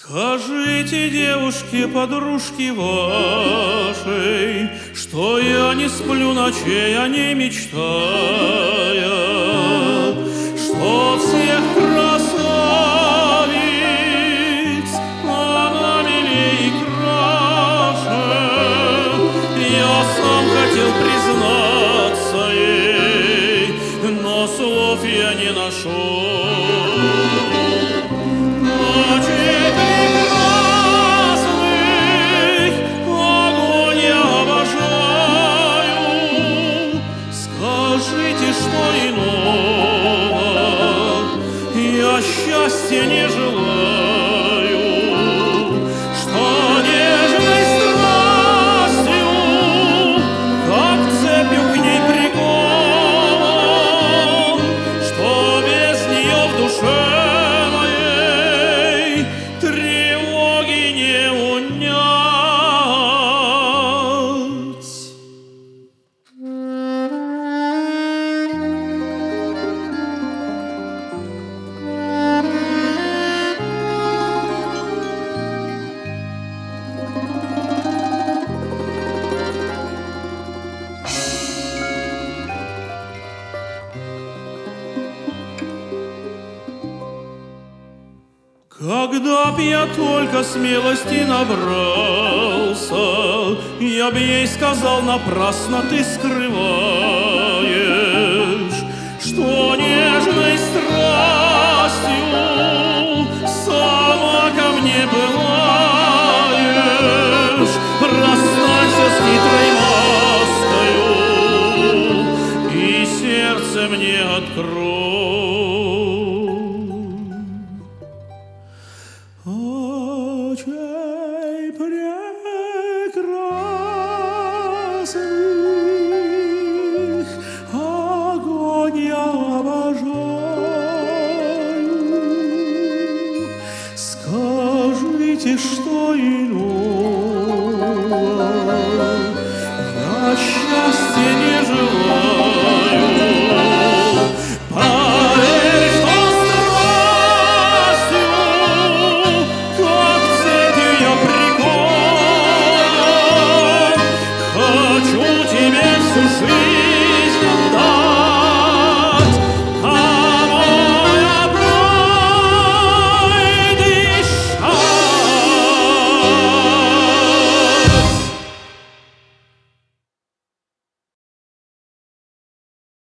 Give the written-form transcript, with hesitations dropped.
Скажите, девушке, подружке вашей, что я не сплю ночей, о ней мечтая, что всех красавиц она милей и краше. Я сам хотел признаться ей, но слов я не нашел. Скажите, что иного я счастья не желаю, что нежной страстью, как цепью к ней прикован, что без нее в душе моей тревоги не унять. Когда б я только смелости набрался, я б ей сказал: напрасно ты скрываешь, что нежной страстью сама ко мне пылаешь. Расстанься с хитрой маскою и сердце мне открой. Очей прекрасных огонь я обожаю. Скажите, что